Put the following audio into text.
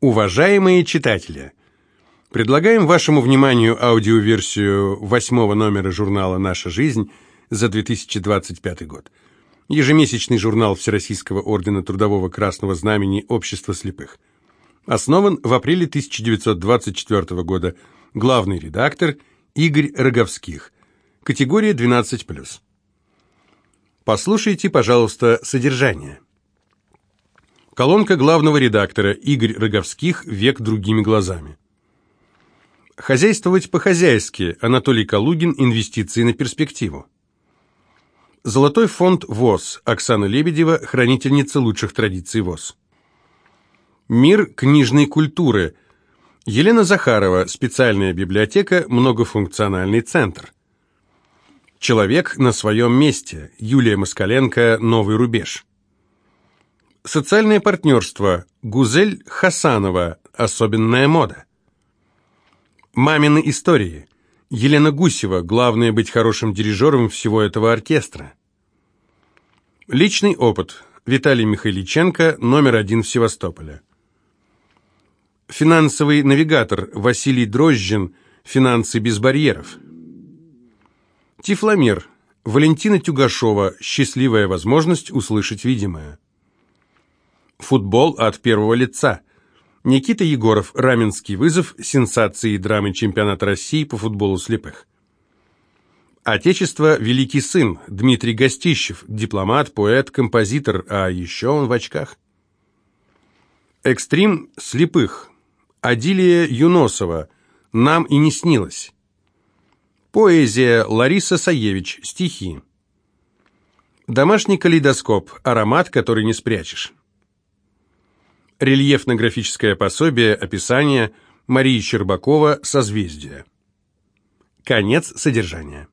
Уважаемые читатели, предлагаем вашему вниманию аудиоверсию 8-го номера журнала «Наша жизнь» за 2025 год. Ежемесячный журнал Всероссийского ордена Трудового Красного Знамени Общества слепых. Основан в апреле 1924 года. Главный редактор Игорь Роговских. Категория 12+. Послушайте, пожалуйста, содержание. Колонка главного редактора Игорь Роговских «Век другими глазами». Хозяйствовать по-хозяйски. Анатолий Калугин. Инвестиции на перспективу. Золотой фонд ВОС. Оксана Лебедева, хранительница лучших традиций ВОС. Мир книжной культуры. Елена Захарова. Специальная библиотека, многофункциональный центр. Человек на своем месте. Юлия Москаленко. Новый рубеж. Социальное партнерство. Гузель Хасанова. Особенная мода. Мамины истории. Елена Гусева. Главное быть хорошим дирижером всего этого оркестра. Личный опыт. Виталий Михайличенко. Номер 1 в Севастополе. Финансовый навигатор. Василий Дрожжин. Финансы без барьеров. Тифломир. Валентина Тюгашова. Счастливая возможность услышать видимое. Футбол от первого лица. Никита Егоров. Раменский вызов. Сенсации и драмы чемпионата России по футболу слепых. Отечество. Великий сын. Дмитрий Гостищев. Дипломат, поэт, композитор, а еще он в очках. Экстрим слепых. Адилия Юносова. Нам и не снилось. Поэзия. Лариса Саевич. Стихи. Домашний калейдоскоп. Аромат, который не спрячешь. Рельефно-графическое пособие, описание. Мария Щербакова. Созвездие. Конец содержания.